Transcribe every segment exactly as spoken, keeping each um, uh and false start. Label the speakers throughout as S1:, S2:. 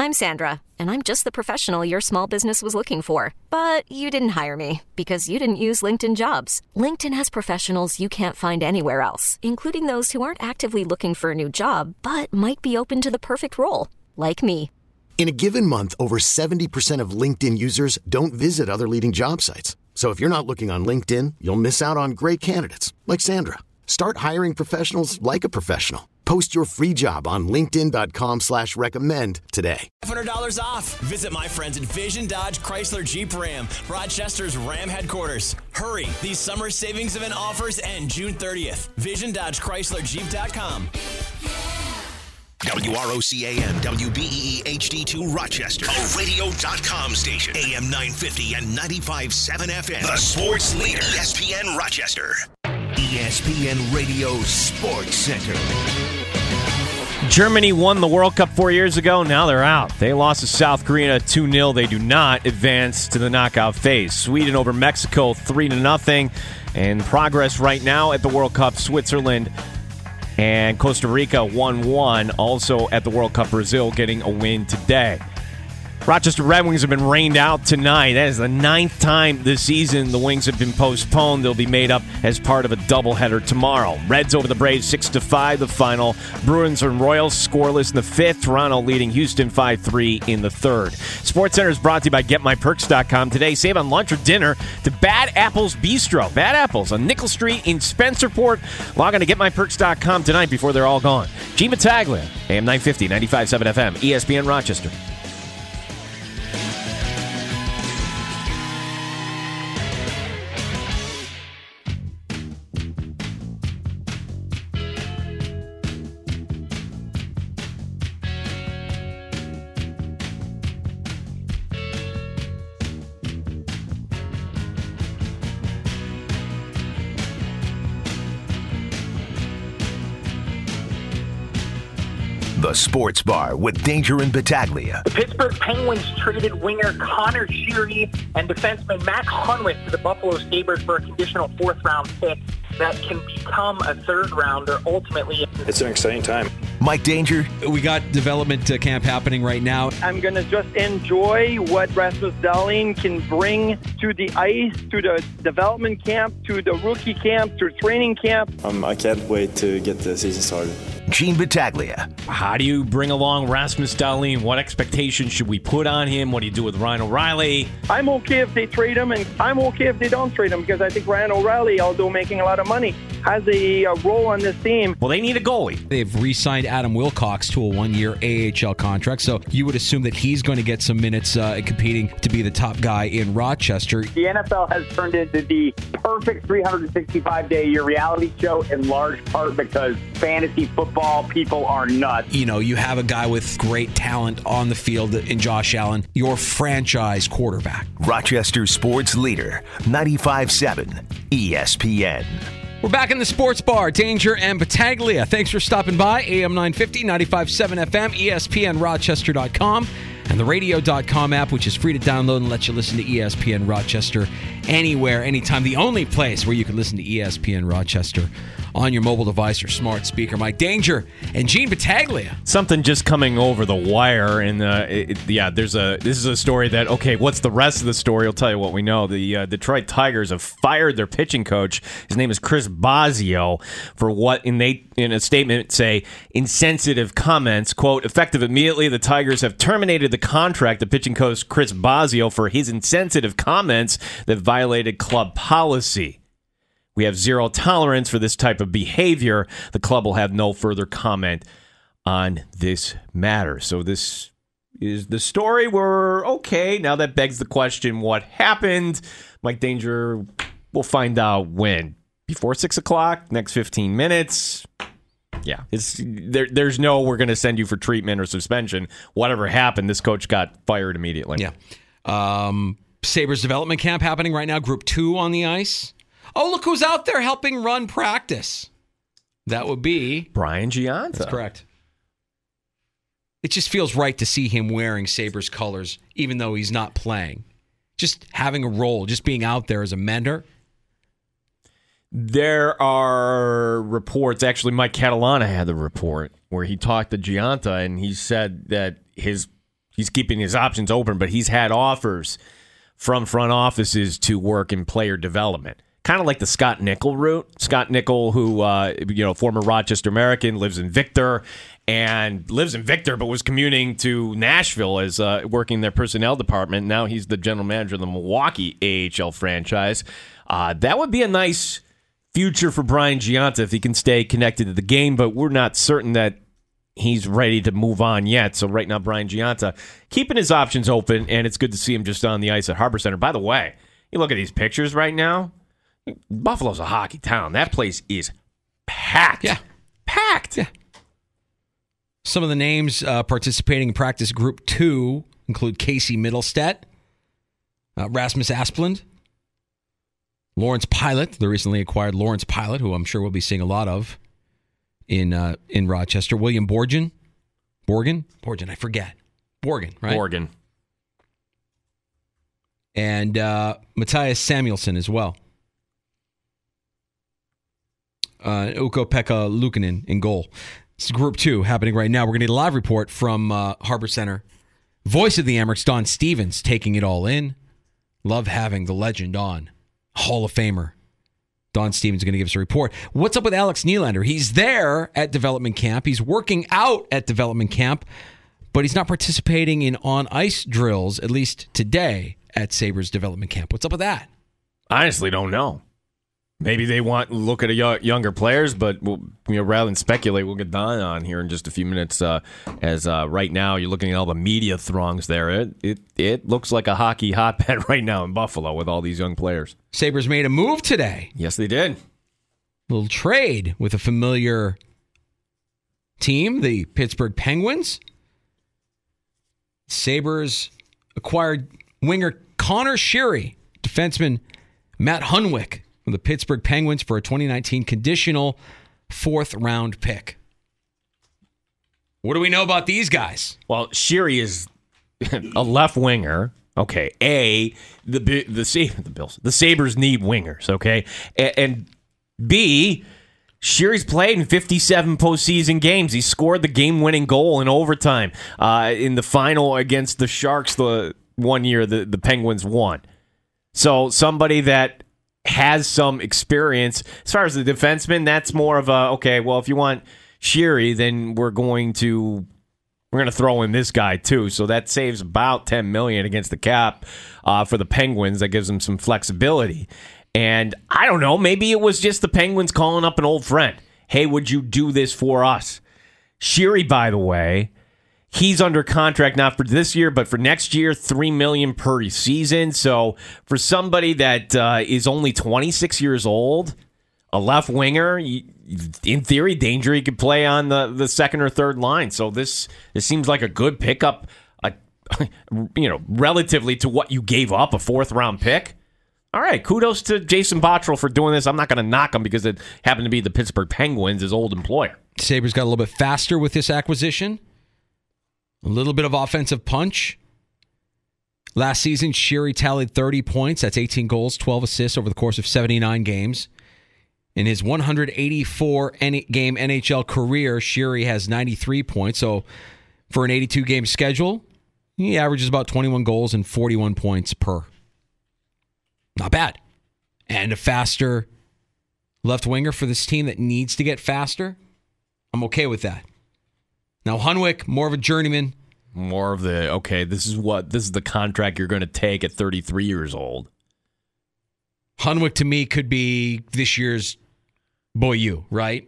S1: I'm Sandra, and I'm just the professional your small business was looking for. But you didn't hire me because you didn't use LinkedIn Jobs. LinkedIn has professionals you can't find anywhere else, including those who aren't actively looking for a new job, but might be open to the perfect role, like me.
S2: In a given month, over seventy percent of LinkedIn users don't visit other leading job sites. So if you're not looking on LinkedIn, you'll miss out on great candidates like Sandra. Start hiring professionals like a professional. Post your free job on linkedin.com slash recommend today.
S3: five hundred dollars off. Visit my friends at Vision Dodge Chrysler Jeep Ram, Rochester's Ram headquarters. Hurry, these summer savings event offers end June thirtieth. Vision Dodge Chrysler Jeep dot com.
S4: W R O C A M, W B E E H D two Rochester, a radio dot com station, A M nine fifty and ninety-five point seven F M. The sports leader, E S P N Rochester. E S P N Radio Sports Center.
S5: Germany won the World Cup four years ago. Now they're out. They lost to South Korea two nil. They do not advance to the knockout phase. Sweden over Mexico three to nothing. And progress right now at the World Cup, Switzerland and Costa Rica one one. Also at the World Cup, Brazil getting a win today. Rochester Red Wings have been rained out tonight. That is the ninth time this season the Wings have been postponed. They'll be made up as part of a doubleheader tomorrow. Reds over the Braves six to five, the final. Bruins and Royals scoreless in the fifth. Toronto leading Houston five three in the third. SportsCenter is brought to you by Get My Perks dot com. Today, save on lunch or dinner to Bad Apples Bistro. Bad Apples on Nickel Street in Spencerport. Log on to Get My Perks dot com tonight before they're all gone. Gene Battaglia, A M nine fifty, ninety-five point seven F M, E S P N Rochester.
S4: The Sports Bar with Danger and Battaglia.
S6: The Pittsburgh Penguins traded winger Connor Sheary and defenseman Matt Hunwick to the Buffalo Sabres for a conditional fourth-round pick that can become a third-rounder ultimately.
S7: It's an exciting time.
S4: Mike Danger.
S8: We got development uh, camp happening right now.
S9: I'm going to just enjoy what Rasmus Dahlin can bring to the ice, to the development camp, to the rookie camp, to training camp.
S7: Um, I can't wait to get the season started.
S4: Gene Battaglia.
S5: How do you bring along Rasmus Dahlin? What expectations should we put on him? What do you do with Ryan O'Reilly?
S9: I'm okay if they trade him, and I'm okay if they don't trade him, because I think Ryan O'Reilly, although making a lot of money, has a, a role on this team.
S5: Well, they need a goalie.
S8: They've re-signed Adam Wilcox to a one-year A H L contract, so you would assume that he's going to get some minutes uh, competing to be the top guy in Rochester.
S6: The N F L has turned into the perfect three hundred sixty-five day a year reality show, in large part because fantasy football people are nuts.
S8: You know, you have a guy with great talent on the field in Josh Allen, your franchise quarterback.
S4: Rochester sports leader, ninety-five point seven E S P N.
S8: We're back in the Sports Bar, Danger and Battaglia. Thanks for stopping by. A M nine fifty, ninety-five point seven F M, E S P N Rochester dot com, and the radio dot com app, which is free to download and let you listen to E S P N Rochester anywhere, anytime. The only place where you can listen to E S P N Rochester on your mobile device or smart speaker. Mike Danger and Gene Battaglia.
S5: Something just coming over the wire, and uh, it, yeah, there's a this is a story that, okay, what's the rest of the story? I'll tell you what we know. The uh, Detroit Tigers have fired their pitching coach. His name is Chris Bosio, for what in they in a statement say insensitive comments. Quote, effective immediately, the Tigers have terminated the contract of pitching coach Chris Bosio for his insensitive comments that violated club policy. We have zero tolerance for this type of behavior. The club will have no further comment on this matter. So this is the story. We're okay. Now that begs the question, what happened? Mike Danger, we'll find out when. Before six o'clock, next fifteen minutes. Yeah, it's there. There's no we're going to send you for treatment or suspension. Whatever happened, this coach got fired immediately.
S8: Yeah. Um, Sabres development camp happening right now. Group two on the ice. Oh, look who's out there helping run practice. That would be
S5: Brian Gianta.
S8: That's correct. It just feels right to see him wearing Sabres colors, even though he's not playing. Just having a role, just being out there as a mentor.
S5: There are reports, actually Mike Catalana had the report, where he talked to Gianta, and he said that his he's keeping his options open, but he's had offers from front offices to work in player development. Kind of like the Scott Nickel route. Scott Nickel, who, uh, you know, former Rochester American, lives in Victor, and lives in Victor, but was commuting to Nashville as uh, working in their personnel department. Now he's the general manager of the Milwaukee A H L franchise. Uh, that would be a nice future for Brian Giunta if he can stay connected to the game, but we're not certain that he's ready to move on yet. So right now, Brian Giunta keeping his options open, and it's good to see him just on the ice at Harbor Center. By the way, you look at these pictures right now, Buffalo's a hockey town. That place is packed.
S8: Yeah.
S5: Packed.
S8: Yeah. Some of the names uh, participating in practice group two include Casey Middlestedt, uh, Rasmus Asplund, Lawrence Pilot, the recently acquired Lawrence Pilot, who I'm sure we'll be seeing a lot of in uh, in Rochester. William Borgen. Borgen? Borgen, I forget. Borgen, right?
S5: Borgen.
S8: And uh, Matthias Samuelsson as well. Uh, Ukko-Pekka Luukkonen in goal. It's group two happening right now. We're going to get a live report from uh, Harbor Center. Voice of the Amerks, Don Stevens, taking it all in. Love having the legend on. Hall of Famer. Don Stevens is going to give us a report. What's up with Alex Nylander? He's there at development camp. He's working out at development camp, but he's not participating in on-ice drills, at least today, at Sabres development camp. What's up with that?
S5: I honestly don't know. Maybe they want to look at a y- younger players, but we'll, you know, rather than speculate, we'll get Don on here in just a few minutes. Uh, as uh, right now, you're looking at all the media throngs there. It, it it looks like a hockey hotbed right now in Buffalo with all these young players.
S8: Sabres made a move today.
S5: Yes, they did.
S8: A little trade with a familiar team, the Pittsburgh Penguins. Sabres acquired winger Connor Sheary, defenseman Matt Hunwick from the Pittsburgh Penguins for a twenty nineteen conditional fourth round pick. What do we know about these guys?
S5: Well, Sheary is a left winger. Okay, A, the the the Bills, the Sabres need wingers. Okay, and, and B, Sheary's played in fifty-seven postseason games. He scored the game-winning goal in overtime uh, in the final against the Sharks. The one year the the Penguins won. So somebody that has some experience. As far as the defenseman, that's more of a, okay, well, if you want Sheary, then we're going to we're going to throw in this guy too. So that saves about ten million dollars against the cap uh, for the Penguins. That gives them some flexibility. And I don't know, maybe it was just the Penguins calling up an old friend. Hey, would you do this for us? Sheary, by the way, he's under contract not for this year, but for next year, three million dollars per season. So for somebody that uh, is only twenty-six years old, a left winger, in theory, danger he could play on the, the second or third line. So this this seems like a good pickup, uh, you know, relatively to what you gave up, a fourth round pick. All right, kudos to Jason Botterill for doing this. I'm not going to knock him because it happened to be the Pittsburgh Penguins, his old employer.
S8: Sabres got a little bit faster with this acquisition. A little bit of offensive punch. Last season, Sheary tallied thirty points. That's eighteen goals, twelve assists over the course of seventy-nine games. In his one hundred eighty-four game N H L career, Sheary has ninety-three points. So for an eighty-two game schedule, he averages about twenty-one goals and forty-one points per. Not bad. And a faster left winger for this team that needs to get faster. I'm okay with that. Now, Hunwick, more of a journeyman.
S5: More of the, okay, this is what, this is the contract you're going to take at thirty-three years old.
S8: Hunwick, to me, could be this year's Boyu, right?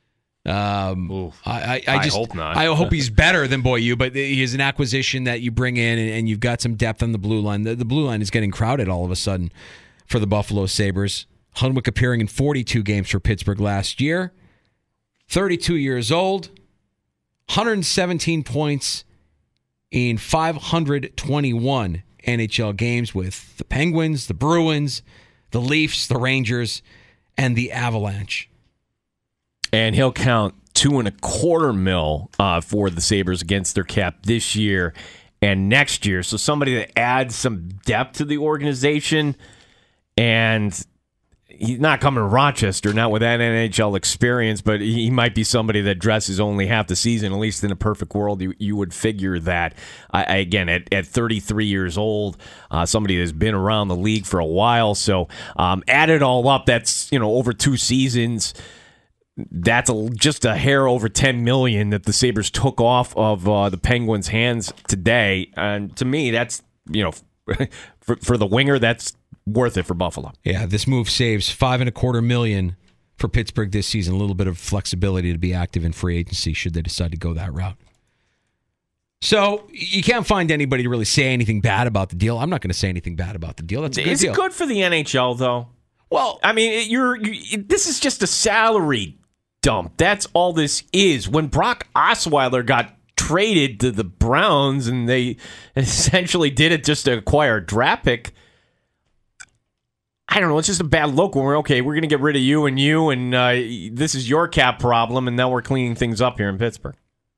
S8: Um,
S5: Oof.
S8: I, I, I just
S5: I hope not.
S8: I hope he's better than Boyu, but he is an acquisition that you bring in, and, and you've got some depth on the blue line. The, the blue line is getting crowded all of a sudden for the Buffalo Sabres. Hunwick appearing in forty-two games for Pittsburgh last year. thirty-two years old. one hundred seventeen points in five hundred twenty-one N H L games with the Penguins, the Bruins, the Leafs, the Rangers, and the Avalanche.
S5: And he'll count two and a quarter mil uh, for the Sabres against their cap this year and next year. So somebody that adds some depth to the organization. And he's not coming to Rochester, not with that N H L experience, but he might be somebody that dresses only half the season. At least in a perfect world, you, you would figure that. I, I, again, at, at thirty-three years old, uh, somebody that's been around the league for a while. So um, add it all up, that's, you know, over two seasons. That's a, just a hair over ten million dollars that the Sabres took off of uh, the Penguins' hands today. And to me, that's, you know, for, for the winger, that's worth it for Buffalo.
S8: Yeah, this move saves five and a quarter million for Pittsburgh this season. A little bit of flexibility to be active in free agency should they decide to go that route. So you can't find anybody to really say anything bad about the deal. I'm not going to say anything bad about the deal. That's a good
S5: Is
S8: deal.
S5: Is it good for the N H L though?
S8: Well,
S5: I mean, you're you, this is just a salary dump. That's all this is. When Brock Osweiler got traded to the Browns and they essentially did it just to acquire a draft pick, I don't know. It's just a bad look when we're, okay, we're going to get rid of you and you, and uh, this is your cap problem, and now we're cleaning things up here in Pittsburgh.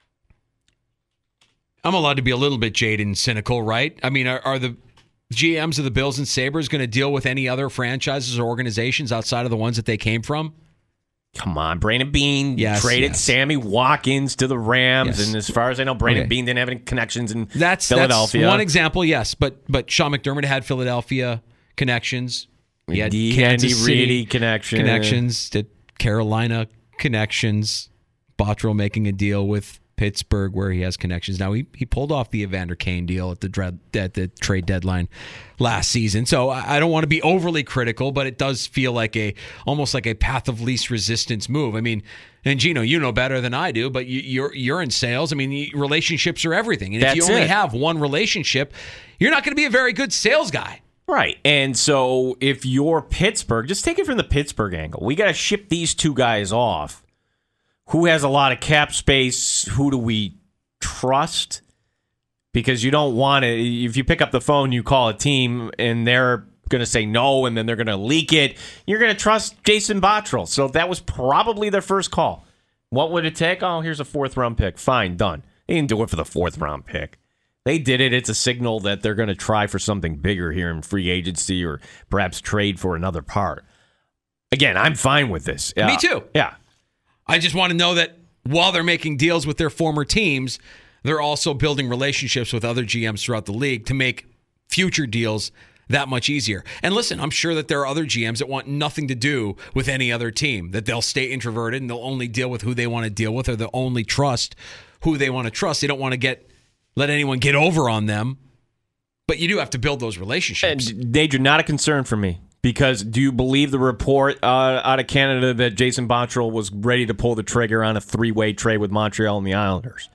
S8: I'm allowed to be a little bit jaded and cynical, right? I mean, are, are the G Ms of the Bills and Sabres going to deal with any other franchises or organizations outside of the ones that they came from?
S5: Come on, Brandon Beane
S8: yes,
S5: traded
S8: yes.
S5: Sammy Watkins to the Rams,
S8: yes.
S5: and as far as I know, Brandon
S8: okay.
S5: Beane didn't have any connections in
S8: that's,
S5: Philadelphia.
S8: That's one example, yes, but but Sean McDermott had Philadelphia connections. He had
S5: Andy
S8: Kansas City
S5: Reedy connection.
S8: connections, did Carolina connections, Botterill making a deal with Pittsburgh where he has connections. Now, he, he pulled off the Evander Kane deal at the, dread, at the trade deadline last season. So I don't want to be overly critical, but it does feel like a almost like a path of least resistance move. I mean, and Gino, you know better than I do, but you, you're you're in sales. I mean, relationships are everything. And
S5: That's
S8: if you only
S5: it.
S8: have one relationship, you're not going to be a very good sales guy.
S5: Right. And so if you're Pittsburgh, just take it from the Pittsburgh angle. We got to ship these two guys off. Who has a lot of cap space? Who do we trust? Because you don't want to, if you pick up the phone, you call a team and they're going to say no and then they're going to leak it, you're going to trust Jason Botterill. So that was probably their first call. What would it take? Oh, here's a fourth round pick. Fine, done. They didn't do it for the fourth round pick. They did it. It's a signal that they're going to try for something bigger here in free agency or perhaps trade for another part. Again, I'm fine with this.
S8: Me
S5: Uh,
S8: too.
S5: Yeah.
S8: I just want to know that while they're making deals with their former teams, they're also building relationships with other G Ms throughout the league to make future deals that much easier. And listen, I'm sure that there are other G Ms that want nothing to do with any other team, that they'll stay introverted and they'll only deal with who they want to deal with, or they'll only trust who they want to trust. They don't want to get let anyone get over on them. But you do have to build those relationships.
S5: And Danger, not a concern for me. Because do you believe the report uh, out of Canada that Jason Botterill was ready to pull the trigger on a three-way trade with Montreal and the Islanders?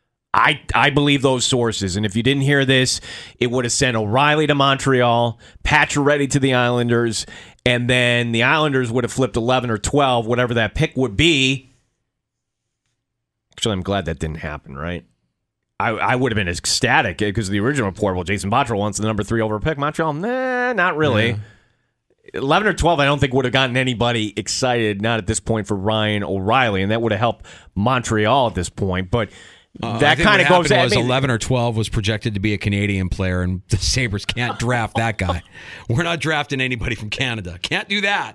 S5: I I believe those sources. And if you didn't hear this, it would have sent O'Reilly to Montreal, Pacioretty to the Islanders, and then the Islanders would have flipped eleven or twelve, whatever that pick would be. Actually, I'm glad that didn't happen, right? I, I would have been ecstatic because the original report, well, Jason Botterill wants the number three over pick. Montreal, nah, not really. Yeah. eleven or twelve, I don't think would have gotten anybody excited, not at this point, for Ryan O'Reilly, and that would have helped Montreal at this point. But
S8: uh,
S5: that kind of goes.
S8: Was
S5: I mean,
S8: eleven or twelve was projected to be a Canadian player, and the Sabres can't draft that guy. We're not drafting anybody from Canada. Can't do that.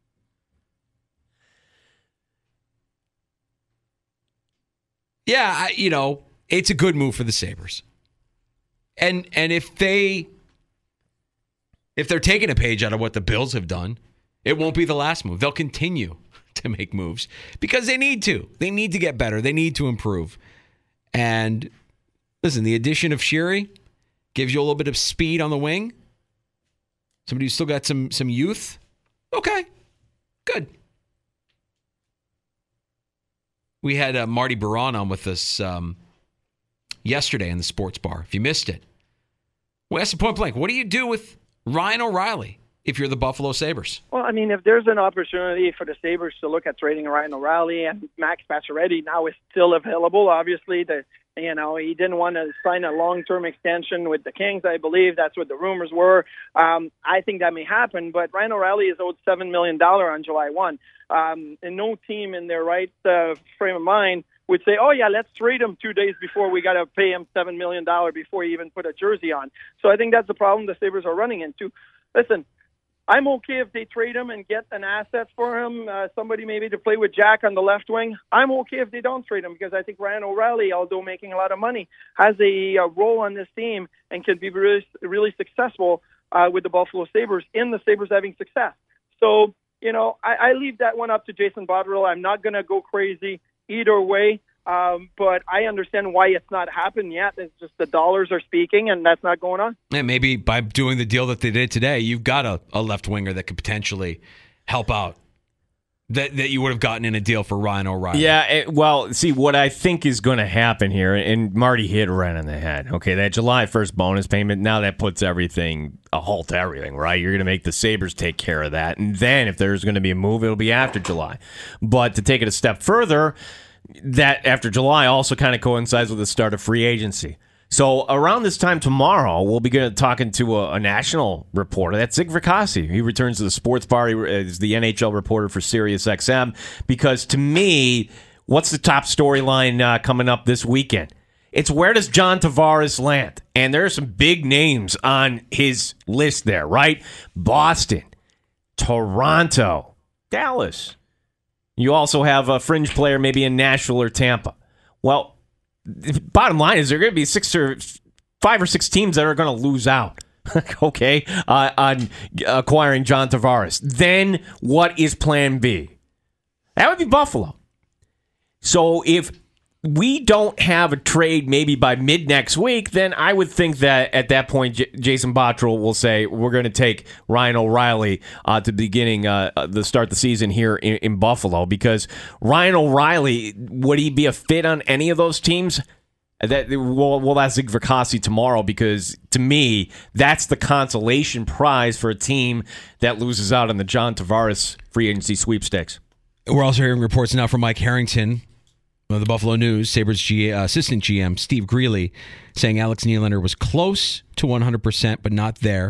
S8: Yeah, I, you know, it's a good move for the Sabres, and and if they. If they're taking a page out of what the Bills have done, it won't be the last move. They'll continue to make moves because they need to. They need to get better. They need to improve. And listen, the addition of Sheary gives you a little bit of speed on the wing. Somebody who's still got some some youth. Okay, good. We had uh, Marty Baron on with us um, yesterday in the sports bar. If you missed it, we asked him point blank, what do you do with Ryan O'Reilly if you're the Buffalo Sabres?
S9: Well, I mean, if there's an opportunity for the Sabres to look at trading Ryan O'Reilly, and Max Pacioretty now is still available, obviously, the, you know, he didn't want to sign a long-term extension with the Kings, I believe. That's what the rumors were. Um, I think that may happen, but Ryan O'Reilly is owed seven million dollars on July first. Um, and no team in their right uh, frame of mind would say, oh, yeah, let's trade him two days before we got to pay him seven million dollars before he even put a jersey on. So I think that's the problem the Sabres are running into. Listen, I'm okay if they trade him and get an asset for him, uh, somebody maybe to play with Jack on the left wing. I'm okay if they don't trade him because I think Ryan O'Reilly, although making a lot of money, has a, a role on this team and can be really, really successful uh, with the Buffalo Sabres in the Sabres having success. So, you know, I, I leave that one up to Jason Botterill. I'm not going to go crazy either way. Um, but I understand why it's not happened yet. It's just the dollars are speaking, and that's not going on.
S8: And maybe by doing the deal that they did today, you've got a, a left winger that could potentially help out that that you would have gotten in a deal for Ryan O'Reilly.
S5: Yeah, it, well, see, what I think is going to happen here, and Marty hit right on the head. Okay, that July first bonus payment, now that puts everything, a halt to everything, right? You're going to make the Sabres take care of that. And then if there's going to be a move, it'll be after July. But to take it a step further, that after July also kind of coincides with the start of free agency. So around this time tomorrow, we'll be going to talking to a, a national reporter. That's Zig Fracassi. He returns to the sports bar. He is the N H L reporter for Sirius X M. Because to me, what's the top storyline uh, coming up this weekend? It's where does John Tavares land? And there are some big names on his list there, right? Boston, Toronto, Dallas. You also have a fringe player maybe in Nashville or Tampa. Well, bottom line is there are going to be six or five or six teams that are going to lose out, okay, uh, on acquiring John Tavares. Then what is plan B? That would be Buffalo. So if we don't have a trade maybe by mid next week, then I would think that at that point, J- Jason Botterill will say, we're going to take Ryan O'Reilly uh, to beginning uh, the start the season here in, in Buffalo, because Ryan O'Reilly, would he be a fit on any of those teams? That we'll, we'll ask Zig Fracassi tomorrow, because to me, that's the consolation prize for a team that loses out on the John Tavares free agency sweepstakes.
S8: We're also hearing reports now from Mike Harrington of the Buffalo News, Sabres G, uh, assistant G M Steve Greeley, saying Alex Nylander was close to one hundred percent, but not there.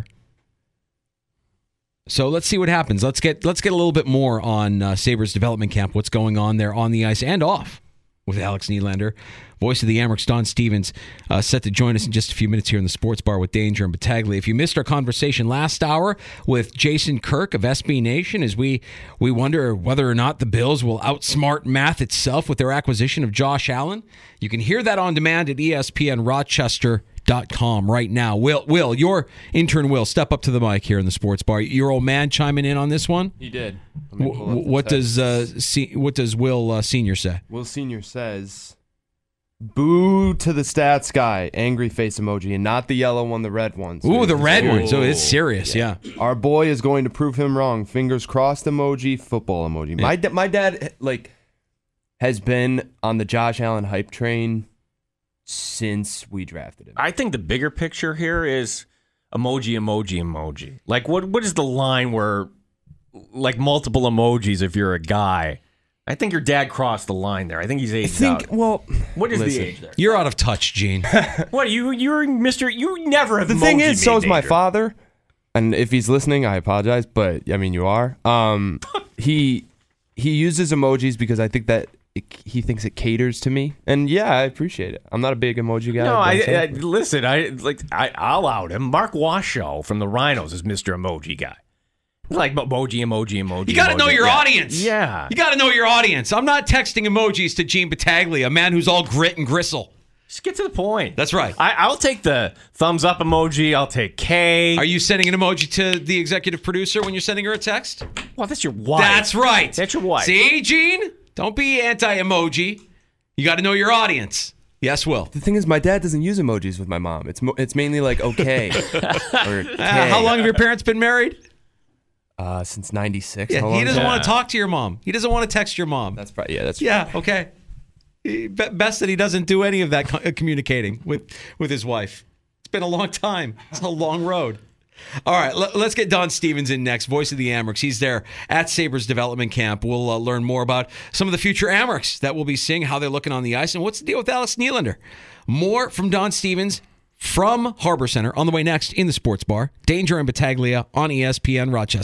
S8: So let's see what happens. Let's get let's get a little bit more on uh, Sabres development camp, what's going on there on the ice and off with Alex Nylander. Voice of the Amerks, Don Stevens, uh, set to join us in just a few minutes here in the Sports Bar with Danger and Battaglia. If you missed our conversation last hour with Jason Kirk of S B Nation, as we we wonder whether or not the Bills will outsmart math itself with their acquisition of Josh Allen, you can hear that on demand at E S P N Rochester dot com right now. Will, Will, your intern Will, step up to the mic here in the Sports Bar. Your old man chiming in on this one?
S10: He did.
S8: W- what, does, uh, C- what does Will uh, Senior say?
S10: Will Senior says, boo to the stats guy, angry face emoji, and not the yellow one, the red one. So
S8: Ooh, the red
S10: serious.
S8: one. So it's serious, yeah.
S10: yeah. Our boy is going to prove him wrong. Fingers crossed emoji, football emoji. Yeah. My, da- my dad, like, has been on the Josh Allen hype train since we drafted him.
S5: I think the bigger picture here is emoji, emoji, emoji. Like, what what is the line where, like, multiple emojis if you're a guy? I think your dad crossed the line there. I think he's aged
S10: I think,
S5: out.
S10: Well,
S5: what is
S10: listen,
S5: the age there?
S8: You're out of touch, Gene.
S5: What, you, you're Mister You never have
S10: The thing is, so is
S5: danger.
S10: my father. And if he's listening, I apologize, but, I mean, you are. Um, he he uses emojis because I think that it, he thinks it caters to me, and yeah, I appreciate it. I'm not a big emoji guy.
S5: No, I, I listen. I like. I, I'll out him. Mark Washoe from the Rhinos is Mister Emoji guy. Like emoji, emoji, emoji.
S8: You got to
S5: emoji.
S8: know your
S5: yeah.
S8: audience.
S5: Yeah,
S8: you got to know your audience. I'm not texting emojis to Gene Battaglia, a man who's all grit and gristle.
S5: Just get to the point.
S8: That's right.
S5: I, I'll take the thumbs up emoji. I'll take K.
S8: Are you sending an emoji to the executive producer when you're sending her a text?
S5: Well, that's your wife.
S8: That's right.
S5: That's your wife.
S8: See, Gene? Don't be anti-emoji. You got to know your audience. Yes, Will.
S10: The thing is, my dad doesn't use emojis with my mom. It's mo- it's mainly like okay. or K.
S8: Uh, how long have your parents been married?
S10: Uh, since ninety-six.
S8: Yeah,
S10: How
S8: he
S10: long
S8: doesn't
S10: is
S8: want
S10: that?
S8: to talk to your mom. He doesn't want to text your mom.
S10: That's probably yeah. That's
S8: yeah. Okay. He- be- Best that he doesn't do any of that co- communicating with with his wife. It's been a long time. It's a long road. All right, let, let's get Don Stevens in next, voice of the Amerks. He's there at Sabres Development Camp. We'll uh, learn more about some of the future Amerks that we'll be seeing, how they're looking on the ice, and what's the deal with Alex Nylander. More from Don Stevens from Harbor Center on the way next in the Sports Bar. Danger and Battaglia on E S P N Rochester.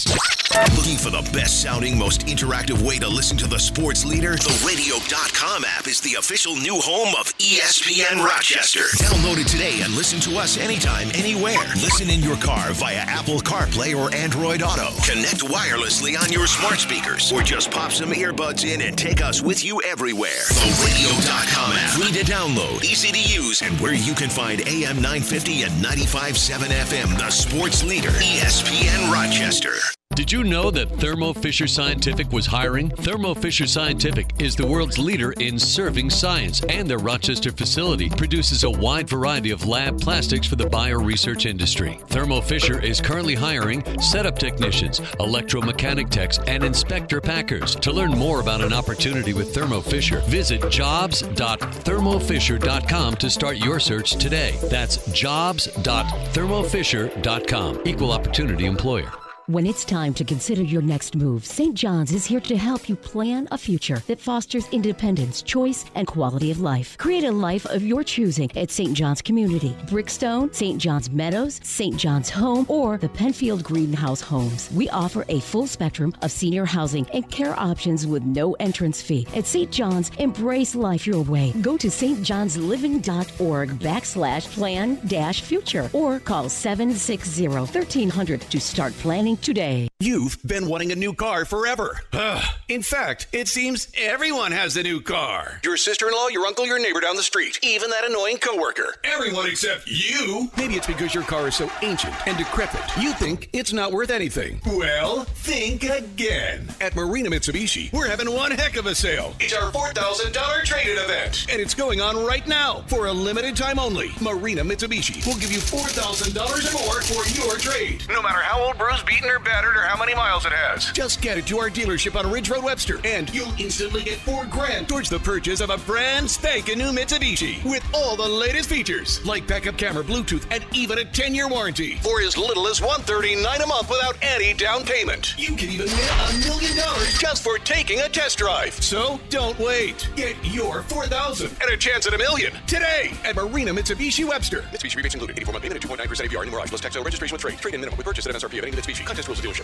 S4: Looking for the best sounding, most interactive way to listen to the sports leader? The radio dot com app is the official new home of E S P N Rochester. Download it today and listen to us anytime, anywhere. Listen in your car via Apple CarPlay or Android Auto. Connect wirelessly on your smart speakers or just pop some earbuds in and take us with you everywhere. The radio dot com app. Free to download, easy to use, and where you can find A M nine fifty and ninety-five point seven F M, the sports leader, E S P N Rochester.
S11: Did you know that Thermo Fisher Scientific was hiring? Thermo Fisher Scientific is the world's leader in serving science, and their Rochester facility produces a wide variety of lab plastics for the bioresearch industry. Thermo Fisher is currently hiring setup technicians, electromechanic techs, and inspector packers. To learn more about an opportunity with Thermo Fisher, visit jobs dot thermo fisher dot com to start your search today. That's jobs dot thermo fisher dot com. Equal opportunity employer.
S12: When it's time to consider your next move, Saint John's is here to help you plan a future that fosters independence, choice, and quality of life. Create a life of your choosing at Saint John's Community, Brickstone, Saint John's Meadows, Saint John's Home, or the Penfield Greenhouse Homes. We offer a full spectrum of senior housing and care options with no entrance fee. At Saint John's, embrace life your way. Go to stjohnsliving.org backslash plan dash future or call seven six zero, one three zero zero to start planning today.
S13: You've been wanting a new car forever. In fact, it seems everyone has a new car.
S14: Your sister-in-law, your uncle, your neighbor down the street, even that annoying coworker.
S13: Everyone except you. Maybe it's because your car is so ancient and decrepit, you think it's not worth anything. Well, think again. At Marina Mitsubishi, we're having one heck of a sale.
S14: It's our four thousand dollars trade-in event.
S13: And it's going on right now. For a limited time only, Marina Mitsubishi will give you four thousand dollars or more for your trade.
S14: No matter how old, bruised, beaten, or battered, or how many miles it has.
S13: Just get it to our dealership on Ridge Road, Webster, and you'll instantly get four grand towards the purchase of a brand spanking new Mitsubishi with all the latest features, like backup camera, Bluetooth, and even a ten-year warranty.
S14: For as little as one hundred thirty-nine dollars a month without any down payment.
S13: You can even win a million dollars
S14: just for taking a test drive.
S13: So don't wait. Get your four thousand dollars
S14: and a chance at a million
S13: today at Marina Mitsubishi Webster.
S14: Mitsubishi rebates included. eighty-four month payment and two point nine percent A V R. Numerage plus tax sale registration with trade. Trade in minimum with purchase at M S R P of any Mitsubishi. Contest rules of dealership.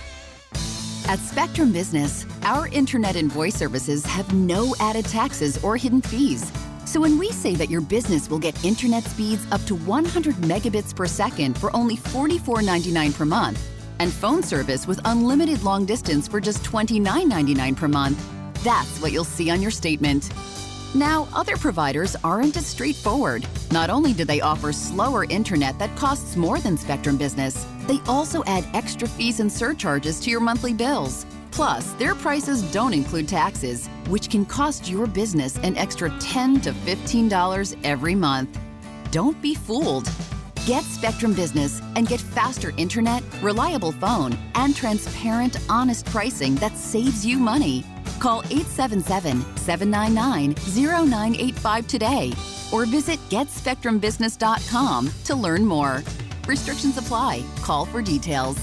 S15: At Spectrum Business, our internet and voice services have no added taxes or hidden fees. So when we say that your business will get internet speeds up to one hundred megabits per second for only forty-four ninety-nine per month, and phone service with unlimited long distance for just twenty-nine ninety-nine per month, that's what you'll see on your statement. Now, other providers aren't as straightforward. Not only do they offer slower internet that costs more than Spectrum Business, they also add extra fees and surcharges to your monthly bills. Plus, their prices don't include taxes, which can cost your business an extra ten to fifteen dollars every month. Don't be fooled. Get Spectrum Business and get faster internet, reliable phone, and transparent, honest pricing that saves you money. Call eight seven seven, seven nine nine, zero nine eight five today or visit get spectrum business dot com to learn more. Restrictions apply. Call for details.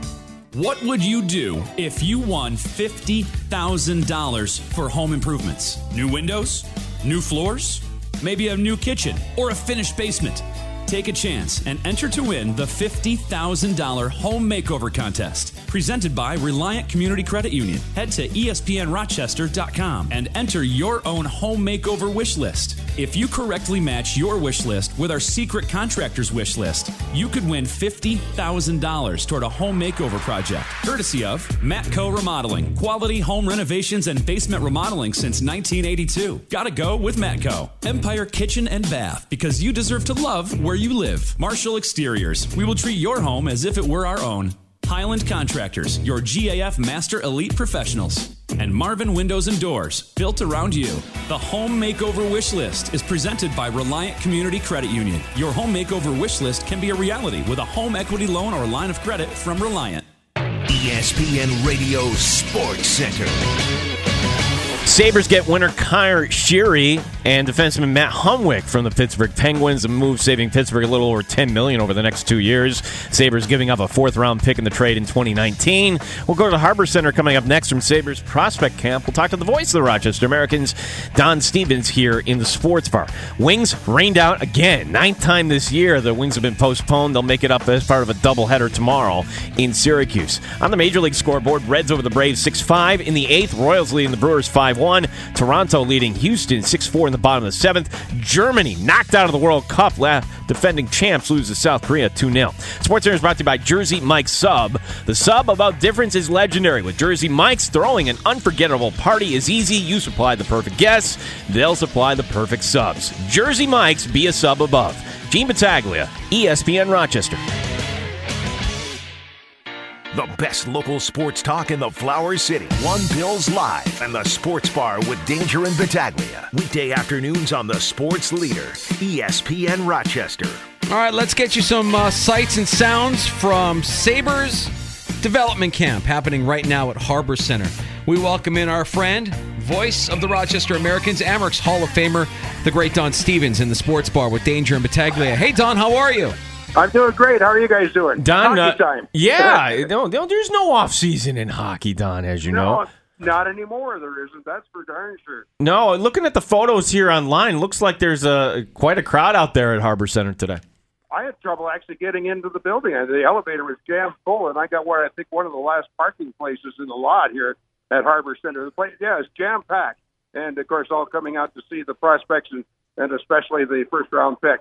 S16: What would you do if you won fifty thousand dollars for home improvements? New windows? New floors? Maybe a new kitchen or a finished basement? Take a chance and enter to win the fifty thousand dollars Home Makeover Contest, presented by Reliant Community Credit Union. Head to E S P N Rochester dot com and enter your own home makeover wish list. If you correctly match your wish list with our secret contractor's wish list, you could win fifty thousand dollars toward a home makeover project, courtesy of Matco Remodeling. Quality home renovations and basement remodeling since nineteen eighty-two. Gotta go with Matco. Empire Kitchen and Bath, because you deserve to love where you live. Marshall Exteriors. We will treat your home as if it were our own. Highland Contractors, your G A F Master Elite Professionals. And Marvin Windows and Doors, built around you. The Home Makeover Wish List is presented by Reliant Community Credit Union. Your home makeover wish list can be a reality with a home equity loan or line of credit from Reliant.
S4: E S P N Radio Sports Center.
S5: Sabres get winner Kyer Sheary and defenseman Matt Hunwick from the Pittsburgh Penguins, a move saving Pittsburgh a little over ten million dollars over the next two years. Sabres giving up a fourth-round pick in the trade in twenty nineteen. We'll go to the Harbor Center coming up next from Sabres Prospect Camp. We'll talk to the voice of the Rochester Americans, Don Stevens, here in the Sports Bar. Wings rained out again. Ninth time this year the Wings have been postponed. They'll make it up as part of a doubleheader tomorrow in Syracuse. On the Major League scoreboard, Reds over the Braves six five. In the eighth, Royals leading the Brewers five one. Toronto leading Houston six four in the bottom of the seventh. Germany knocked out of the World Cup. Defending champs lose to South Korea two nil. Sports Center is brought to you by Jersey Mike's Sub. The sub about difference is legendary. With Jersey Mike's, throwing an unforgettable party is easy. You supply the perfect guests. They'll supply the perfect subs. Jersey Mike's, be a sub above. Gene Battaglia, E S P N Rochester.
S4: The best local sports talk in the Flower City. One Bills Live and the Sports Bar with Danger and Battaglia. Weekday afternoons on the Sports Leader, E S P N Rochester.
S8: All right, let's get you some uh, sights and sounds from Sabres Development Camp happening right now at Harbor Center. We welcome in our friend, voice of the Rochester Americans, Amerks Hall of Famer, the great Don Stevens in the Sports Bar with Danger and Battaglia. Hey, Don, how are you?
S17: I'm doing great. How are you guys doing?
S5: Don,
S17: hockey
S5: uh,
S17: time.
S5: Yeah, no, no, there's no off season in hockey, Don, as you
S17: no,
S5: know.
S17: Not anymore. There isn't. That's for darn sure.
S5: No, looking at the photos here online, looks like there's a quite a crowd out there at Harbor Center today.
S17: I had trouble actually getting into the building. The elevator was jammed full, and I got where I think one of the last parking places in the lot here at Harbor Center. The place, yeah, it's jam packed, and of course, all coming out to see the prospects and, and especially the first round pick.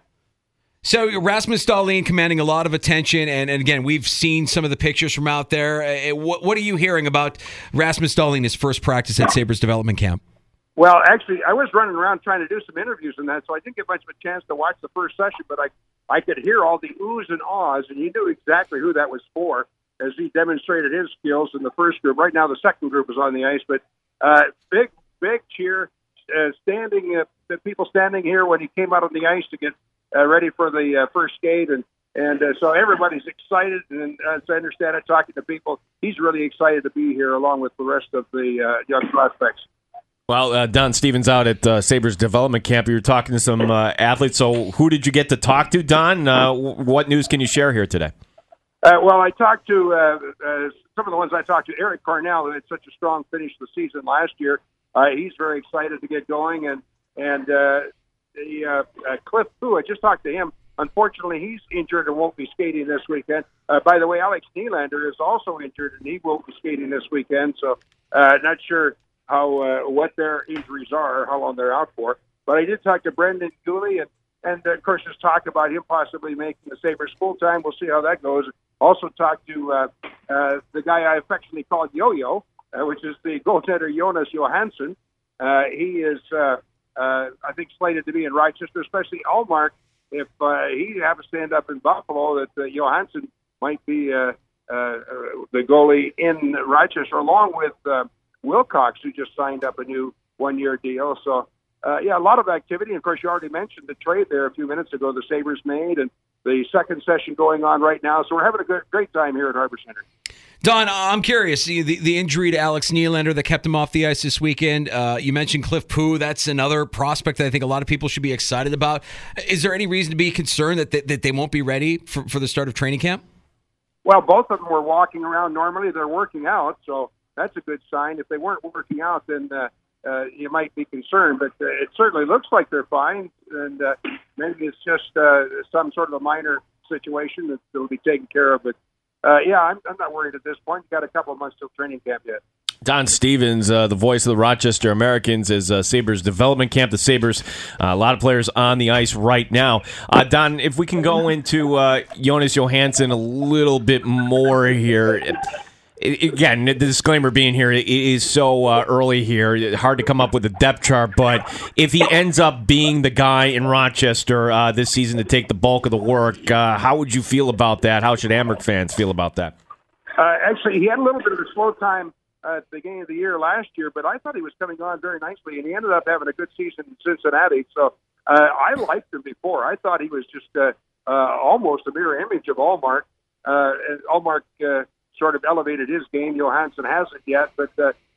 S8: So Rasmus Dahlin commanding a lot of attention, and, and again, we've seen some of the pictures from out there. Uh, what, what are you hearing about Rasmus Dahlin, his first practice at Sabres Development Camp?
S17: Well, actually, I was running around trying to do some interviews and that, so I didn't get much of a chance to watch the first session, but I, I could hear all the oohs and ahs, and you knew exactly who that was for as he demonstrated his skills in the first group. Right now, the second group is on the ice, but uh, big, big cheer, uh, standing, uh, the people standing here when he came out on the ice to get Uh, ready for the uh, first skate, and and uh, so everybody's excited. And uh, as I understand it, talking to people, he's really excited to be here, along with the rest of the uh, young prospects.
S5: Well, uh, Don Stevens out at uh, Sabres Development Camp. You were talking to some uh, athletes. So, who did you get to talk to, Don? Uh, w- what news can you share here today?
S17: Uh, well, I talked to uh, uh, some of the ones I talked to. Eric Cornell, who had such a strong finish to the season last year. Uh, he's very excited to get going, and and. Uh, The uh, uh, Cliff Pu, I just talked to him. Unfortunately, he's injured and won't be skating this weekend. Uh, by the way, Alex Nylander is also injured, and he won't be skating this weekend. So, uh, not sure how uh, what their injuries are, how long they're out for. But I did talk to Brendan Gooley, and and uh, of course, just talk about him possibly making the Sabres full time. We'll see how that goes. Also talked to uh, uh, the guy I affectionately call Yo-Yo, uh, which is the goaltender Jonas Johansson. Uh, he is. Uh, Uh, I think slated to be in Rochester, especially Allmark. If uh, he have a stand up in Buffalo, that uh, Johansson might be uh, uh, the goalie in Rochester, along with uh, Wilcox, who just signed up a new one year deal. So, uh, yeah, a lot of activity. And of course, you already mentioned the trade there a few minutes ago. The Sabres made, and the second session going on right now. So we're having a good, great time here at Harbor Center.
S8: Don, I'm curious, the, the injury to Alex Nylander that kept him off the ice this weekend, uh, you mentioned Cliff Pu. That's another prospect that I think a lot of people should be excited about. Is there any reason to be concerned that they, that they won't be ready for, for the start of training camp?
S17: Well, both of them were walking around normally. They're working out, so that's a good sign. If they weren't working out, then uh, uh, you might be concerned. But uh, it certainly looks like they're fine, and uh, maybe it's just uh, some sort of a minor situation that will be taken care of. But Uh, yeah, I'm, I'm not worried at this point. Got a couple of months till training camp yet.
S5: Don Stevens, uh, the voice of the Rochester Americans, is uh, Sabres Development Camp. The Sabres, uh, a lot of players on the ice right now. Uh, Don, if we can go into uh, Jonas Johansson a little bit more here. It, it, again, the disclaimer being here, it is so uh, early here. Hard to come up with a depth chart, but if he ends up being the guy in Rochester uh, this season to take the bulk of the work, uh, how would you feel about that? How should Amherst fans feel about that?
S17: Uh, actually, he had a little bit of a slow time uh, at the beginning of the year last year, but I thought he was coming on very nicely, and he ended up having a good season in Cincinnati. So uh, I liked him before. I thought he was just uh, uh, almost a mirror image of Allmark. Uh, and Allmark uh, sort of elevated his game. Johansson hasn't yet, but uh,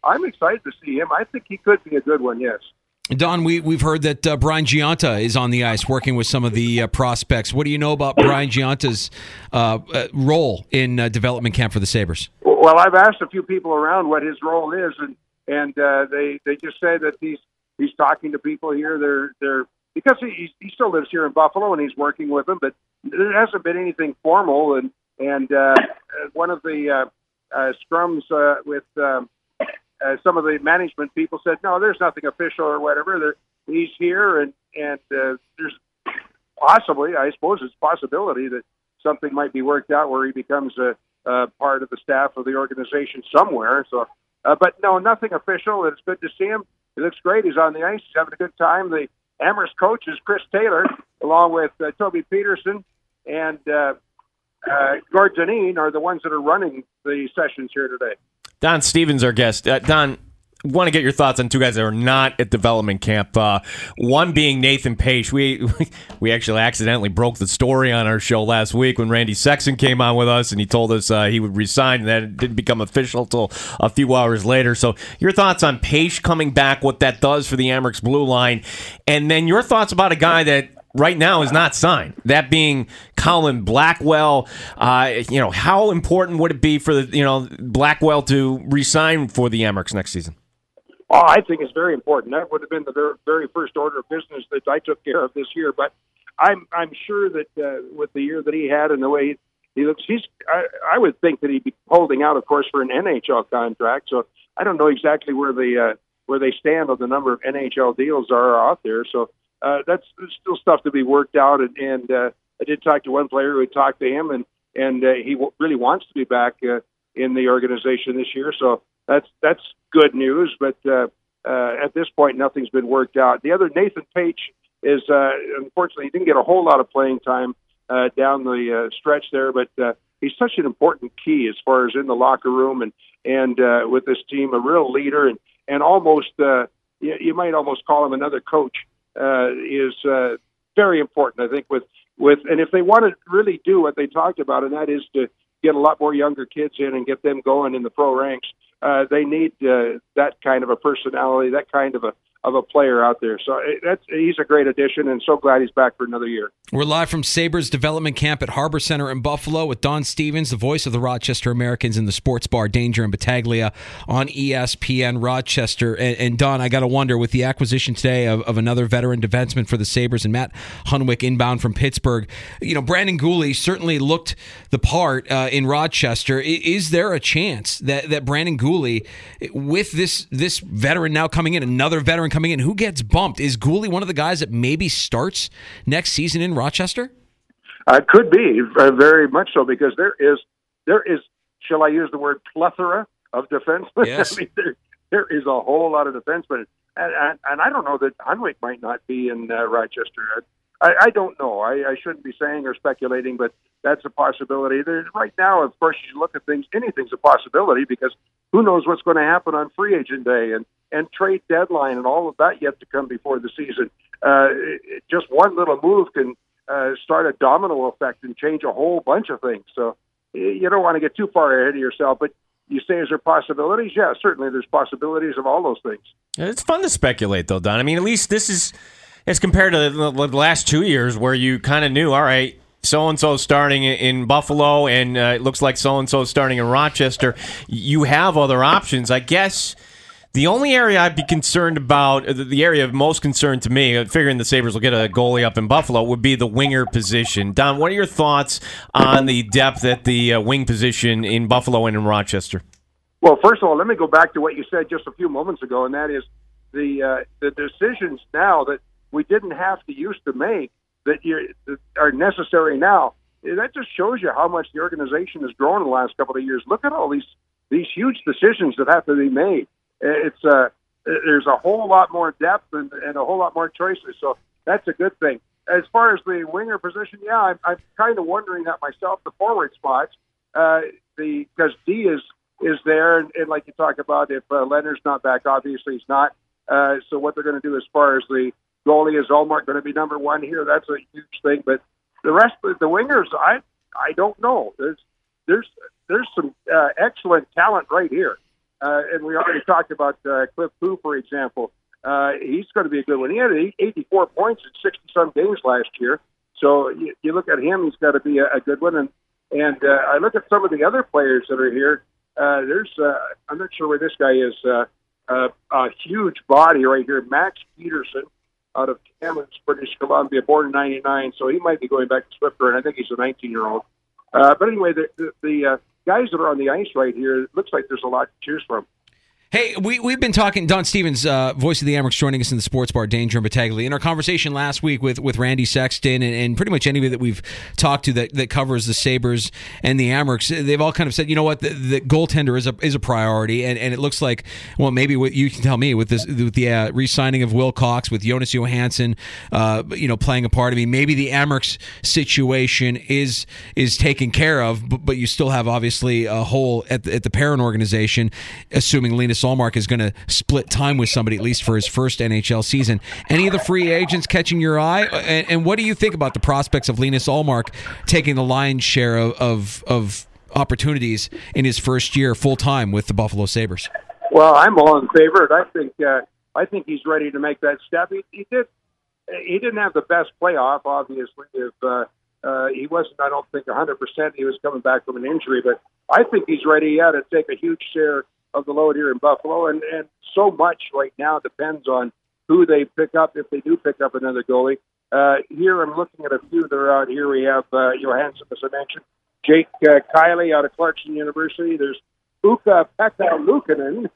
S17: I'm excited to see him. I think he could be a good one, yes.
S8: Don, we, we've heard that uh, Brian Giunta is on the ice working with some of the uh, prospects. What do you know about Brian Giunta's uh, uh, role in uh, development camp for the Sabres?
S17: Well, I've asked a few people around what his role is, and and uh, they they just say that he's he's talking to people here. They're they're because he he still lives here in Buffalo and he's working with them, but there hasn't been anything formal. And and uh, one of the uh, uh, scrums uh, with. Um, Uh, some of the management people said, no, there's nothing official or whatever. They're, he's here, and, and uh, there's possibly, I suppose it's a possibility that something might be worked out where he becomes a, a part of the staff of the organization somewhere. So, uh, but no, nothing official. It's good to see him. He looks great. He's on the ice. He's having a good time. The Amherst coach is Chris Taylor, along with uh, Toby Peterson and uh, uh, Gord Dineen are the ones that are running the sessions here today.
S5: Don Stevens, our guest. Uh, Don, want to get your thoughts on two guys that are not at development camp. Uh, one being Nathan Pache. We we actually accidentally broke the story on our show last week when Randy Sexton came on with us, and he told us uh, he would resign, and that it didn't become official until a few hours later. So your thoughts on Pache coming back, what that does for the Amerks blue line, and then your thoughts about a guy that right now is not signed, that being Colin Blackwell. Uh, you know, how important would it be for the you know Blackwell to resign for the Amerks next season?
S17: Oh, I think it's very important. That would have been the very, very first order of business that I took care of this year. But I'm I'm sure that uh, with the year that he had and the way he, he looks, he's I, I would think that he'd be holding out, of course, for an N H L contract. So I don't know exactly where the uh, where they stand on the number of N H L deals are out there. So uh, that's still stuff to be worked out. And, and uh, I did talk to one player who had talked to him, and and uh, he w- really wants to be back uh, in the organization this year. So that's that's good news. But uh, uh, at this point, nothing's been worked out. The other, Nathan Pache, is uh, unfortunately he didn't get a whole lot of playing time uh, down the uh, stretch there, but uh, he's such an important key as far as in the locker room and and uh, with this team, a real leader, and and almost uh, you, you might almost call him another coach. Uh, is uh, very important, I think, with with and if they want to really do what they talked about, and that is to get a lot more younger kids in and get them going in the pro ranks. Uh, they need uh, that kind of a personality, that kind of a of a player out there. So that's he's a great addition, and so glad he's back for another year.
S8: We're live from Sabres Development Camp at Harbor Center in Buffalo with Don Stevens, the voice of the Rochester Americans in the sports bar Danger and Battaglia on E S P N Rochester. And, and Don, I got to wonder, with the acquisition today of, of another veteran defenseman for the Sabres and Matt Hunwick inbound from Pittsburgh, you know, Brandon Gooley certainly looked the part uh, in Rochester. Is there a chance that, that Brandon Gooley, with this this veteran now coming in, another veteran coming in, who gets bumped? Is Gooley one of the guys that maybe starts next season in Rochester?
S17: Uh, could be, uh, very much so, because there is, there is, shall I use the word plethora of defensemen?
S8: Yes.
S17: I mean, there, there is a whole lot of defensemen. And, and, and I don't know that Hunwick might not be in uh, Rochester. I, I don't know. I, I shouldn't be saying or speculating, but that's a possibility. There, right now, of course, you look at things, anything's a possibility, because who knows what's going to happen on free agent day and, and trade deadline and all of that yet to come before the season. Uh, it, just one little move can uh, start a domino effect and change a whole bunch of things. So you don't want to get too far ahead of yourself, but you say, is there possibilities? Yeah, certainly there's possibilities of all those things.
S5: It's fun to speculate, though, Don. I mean, at least this is, as compared to the, the last two years where you kind of knew, all right, so-and-so starting in Buffalo, and uh, it looks like so-and-so starting in Rochester. You have other options. I guess the only area I'd be concerned about, the area of most concern to me, figuring the Sabres will get a goalie up in Buffalo, would be the winger position. Don, what are your thoughts on the depth at the uh, wing position in Buffalo and in Rochester?
S17: Well, first of all, let me go back to what you said just a few moments ago, and that is the uh, the decisions now that we didn't have to used to make that, you, that are necessary now. That just shows you how much the organization has grown in the last couple of years. Look at all these these huge decisions that have to be made. It's uh, there's a whole lot more depth and, and a whole lot more choices, so that's a good thing. As far as the winger position, yeah, I'm, I'm kind of wondering that myself. The forward spots, uh, the because D is is there, and, and like you talk about, if uh, Leonard's not back, obviously he's not. Uh, so what they're going to do as far as the goalie, is Ullmark going to be number one here? That's a huge thing. But the rest of the wingers, I I don't know. There's there's there's some uh, excellent talent right here. Uh, and we already talked about uh, Cliff Pu, for example. Uh, he's going to be a good one. He had eighty-four points in sixty-some games last year. So you, you look at him, he's got to be a, a good one. And, and uh, I look at some of the other players that are here. Uh, there's, uh, I'm not sure where this guy is, uh, uh, a huge body right here, Max Peterson out of Kamloops, British Columbia, born in ninety-nine. So he might be going back to Swiffer, and I think he's a nineteen-year-old. Uh, but anyway, the, the, the uh, guys that are on the ice right here, it looks like there's a lot to choose from.
S8: Hey, we, we've been talking, Don Stevens, uh, voice of the Amerks, joining us in the sports bar, Danger and Battaglia. In our conversation last week with, with Randy Sexton and, and pretty much anybody that we've talked to that, that covers the Sabres and the Amerks, they've all kind of said, you know what, the, the goaltender is a is a priority. And, and it looks like, well, maybe what you can tell me with this, with the uh, re-signing of Will Cox, with Jonas Johansson, uh, you know, playing a part of me, maybe the Amerks situation is is taken care of, but, but you still have obviously a hole at the, at the parent organization, assuming Linus Ullmark is going to split time with somebody, at least for his first N H L season. Any of the free agents catching your eye? And, and what do you think about the prospects of Linus Ullmark taking the lion's share of, of, of opportunities in his first year full-time with the Buffalo Sabres?
S17: Well, I'm all in favor. And I think uh, I think he's ready to make that step. He, he did. He didn't have the best playoff, obviously. If uh, uh, he wasn't, I don't think, one hundred percent. He was coming back from an injury. But I think he's ready, yeah, to take a huge share of the load here in Buffalo, and, and so much right now depends on who they pick up, if they do pick up another goalie. Uh, here I'm looking at a few that are out here. We have uh, Johansson, as I mentioned, Jake uh, Kiley out of Clarkson University. There's Ukko-Pekka Luukkonen.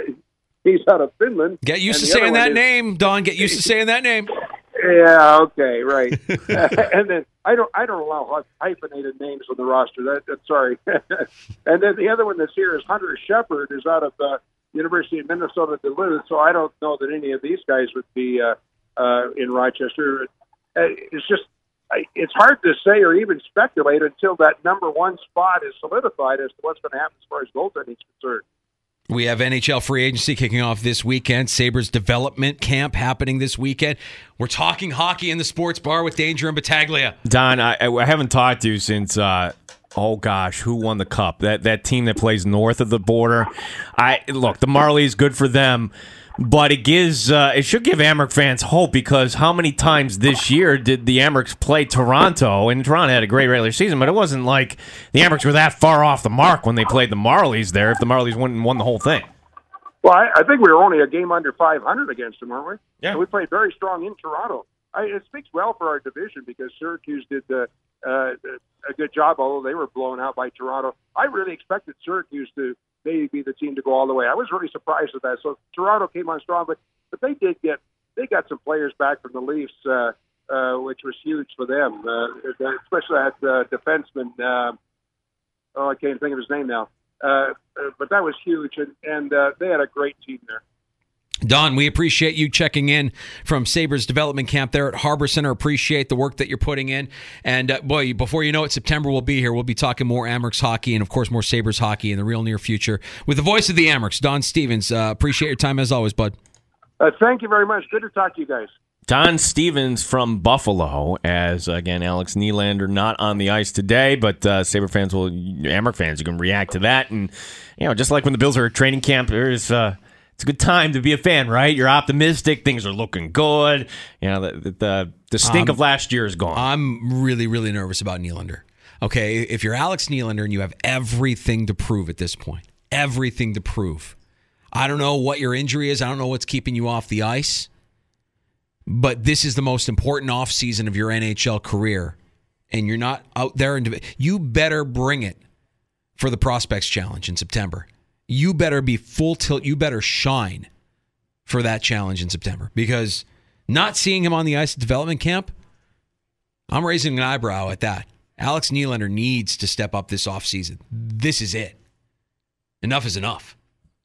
S17: He's out of Finland.
S8: Get used to saying that is, name, Don. Get used to saying that name.
S17: Yeah, okay, right. And then I don't I don't allow hyphenated names on the roster. That, that's sorry. And then the other one that's here is Hunter Shepard, who's out of uh, University of Minnesota Duluth. So I don't know that any of these guys would be uh, uh, in Rochester. Uh, it's just I, it's hard to say or even speculate until that number one spot is solidified as to what's going to happen as far as goaltending is concerned.
S8: We have N H L free agency kicking off this weekend. Sabres development camp happening this weekend. We're talking hockey in the sports bar with Danger and Battaglia.
S5: Don, I, I haven't talked to you since, uh, oh gosh, who won the cup? That that team that plays north of the border. I look, the Marlies, good for them. But it gives, uh, it should give Amerks fans hope, because how many times this year did the Amerks play Toronto? And Toronto had a great regular season, but it wasn't like the Amerks were that far off the mark when they played the Marlies there, if the Marlies went and won the whole thing.
S17: Well, I, I think we were only a game under five hundred against them, weren't we?
S5: Yeah.
S17: And we played very strong in Toronto. I, it speaks well for our division, because Syracuse did uh, uh, a good job, although they were blown out by Toronto. I really expected Syracuse to maybe be the team to go all the way. I was really surprised at that. So Toronto came on strong, but but they did get they got some players back from the Leafs, uh, uh, which was huge for them, uh, especially that uh, defenseman. Uh, oh, I can't think of his name now. Uh, but that was huge, and, and uh, they had a great team there.
S8: Don, we appreciate you checking in from Sabres development camp there at Harbor Center. Appreciate the work that you're putting in. And, uh, boy, before you know it, September will be here. We'll be talking more Amerks hockey and, of course, more Sabres hockey in the real near future with the voice of the Amerks, Don Stevens. Uh, appreciate your time as always, bud.
S17: Uh, thank you very much. Good to talk to you guys.
S5: Don Stevens from Buffalo, as, again, Alex Nylander not on the ice today, but uh, Sabre fans will, Amerks fans, you can react to that. And, you know, just like when the Bills are at training camp, there's uh, it's a good time to be a fan, right? You're optimistic. Things are looking good. You know, the the, the stink um, of last year is gone.
S8: I'm really, really nervous about Nylander. Okay, if you're Alex Nylander and you have everything to prove at this point, everything to prove. I don't know what your injury is. I don't know what's keeping you off the ice. But this is the most important offseason of your N H L career. And you're not out there. And you better bring it for the Prospects Challenge in September. You better be full tilt. You better shine for that challenge in September. Because not seeing him on the ice at development camp, I'm raising an eyebrow at that. Alex Nylander needs to step up this offseason. This is it. Enough is enough.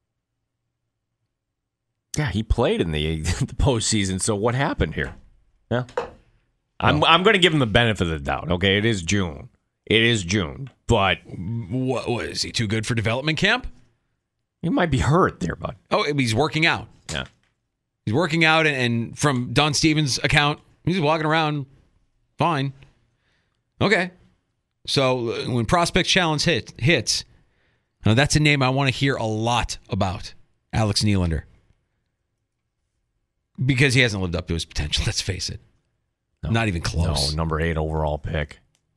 S5: Yeah, he played in the, the postseason, so what happened here? Yeah. I'm, well, I'm going to give him the benefit of the doubt. Okay, it is June. It is June, but...
S8: What, what, is he too good for development camp?
S5: He might be hurt there, bud.
S8: Oh, he's working out.
S5: Yeah.
S8: He's working out, and, and from Don Stevens' account, he's walking around fine. Okay. So uh, when Prospects Challenge hit, hits, Now, that's a name I want to hear a lot about, Alex Nylander. Because he hasn't lived up to his potential, let's face it.
S5: No,
S8: Not even close.
S5: No, number eight overall pick.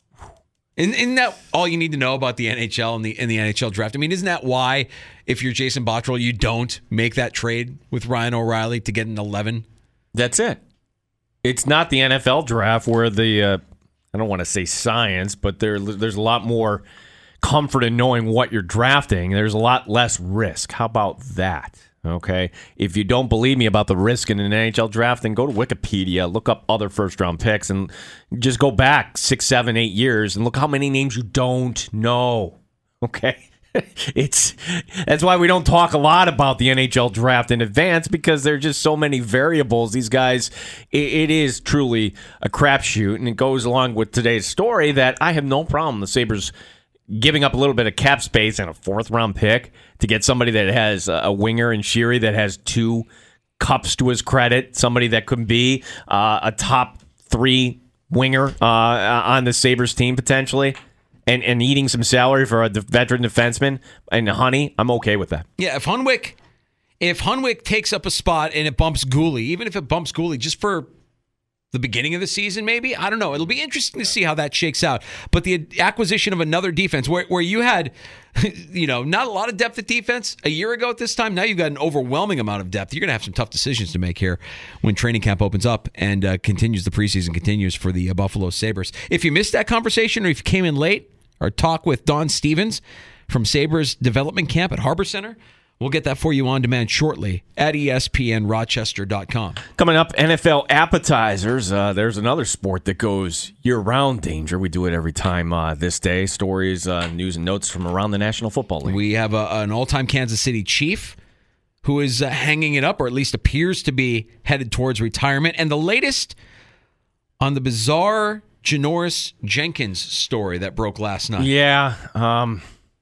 S8: Isn't, isn't that all you need to know about the N H L and the, and the N H L draft? I mean, isn't that why, if you're Jason Botterill, you don't make that trade with Ryan O'Reilly to get an eleven?
S5: That's it. It's not the N F L draft where the, uh, I don't want to say science, but there, there's a lot more comfort in knowing what you're drafting. There's a lot less risk. How about that? Okay. If you don't believe me about the risk in an N H L draft, then go to Wikipedia, look up other first-round picks, and just go back six, seven, eight years and look how many names you don't know. Okay. It's that's why we don't talk a lot about the N H L draft in advance, because there are just so many variables. These guys, it, it is truly a crapshoot, and it goes along with today's story that I have no problem the Sabres giving up a little bit of cap space and a fourth round pick to get somebody that has a winger in Sheary that has two cups to his credit, somebody that could be uh, a top three winger uh, on the Sabres team potentially. And and eating some salary for a de- veteran defenseman and Honey, I'm okay with that.
S8: Yeah, if Hunwick, if Hunwick takes up a spot and it bumps Gooley, even if it bumps Gooley just for the beginning of the season, maybe, I don't know. It'll be interesting to see how that shakes out. But the acquisition of another defense, where where you had, you know, not a lot of depth at defense a year ago at this time, now you've got an overwhelming amount of depth. You're going to have some tough decisions to make here when training camp opens up and uh, continues, the preseason continues for the uh, Buffalo Sabres. If you missed that conversation or if you came in late, our talk with Don Stevens from Sabres Development Camp at Harbor Center, we'll get that for you on demand shortly at E S P N Rochester dot com.
S5: Coming up, N F L appetizers. Uh, there's another sport that goes year-round, Danger. We do it every time uh, this day. Stories, uh, news, and notes from around the National Football League.
S8: We have a, an all-time Kansas City Chief who is uh, hanging it up, or at least appears to be headed towards retirement. And the latest on the bizarre Janoris Jenkins story that broke last night.
S5: Yeah. Um,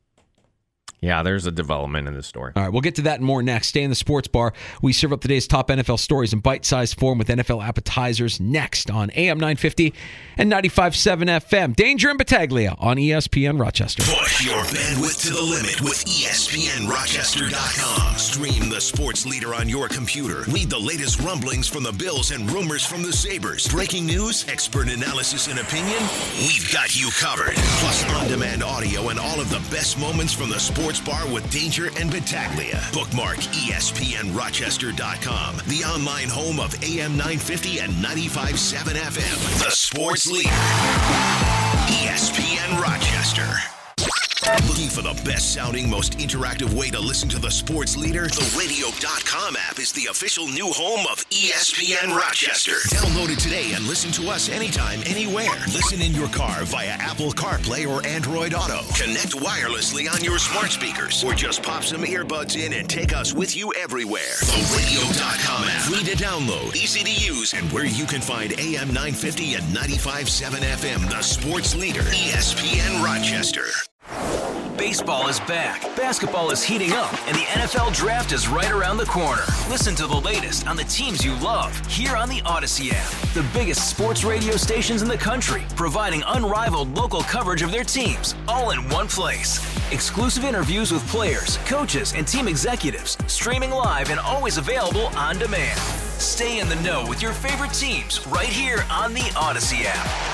S5: yeah, there's a development in this story.
S8: All right, we'll get to that and more next. Stay in the sports bar. We serve up today's top N F L stories in bite-sized form with N F L appetizers next on A M nine fifty and ninety-five point seven F M. Danger and Battaglia on E S P N Rochester.
S4: Push your bandwidth to the limit with E S P N Rochester dot com. Stream the sports leader on your computer. Read the latest rumblings from the Bills and rumors from the Sabres. Breaking news, expert analysis, and opinion. We've got you covered. Plus on-demand audio and all of the best moments from the sports bar with Danger and Battaglia. Bookmark E S P N Rochester dot com, the online home of A M nine fifty and ninety-five point seven F M. The sports leader. E S P N Rochester. Looking for the best sounding, most interactive way to listen to the sports leader? The radio dot com app is the official new home of E S P N Rochester. Download it today and listen to us anytime, anywhere. Listen in your car via Apple CarPlay or Android Auto. Connect wirelessly on your smart speakers, or just pop some earbuds in and take us with you everywhere. The radio dot com app. Free to download, easy to use, and where you can find A M nine fifty and ninety-five point seven F M, the sports leader, E S P N Rochester.
S3: Baseball is back, basketball is heating up, and the N F L draft is right around the corner. Listen to the latest on the teams you love here on the Odyssey app. The biggest sports radio stations in the country, providing unrivaled local coverage of their teams, all in one place. Exclusive interviews with players, coaches, and team executives, streaming live and always available on demand. Stay in the know with your favorite teams right here on the Odyssey app.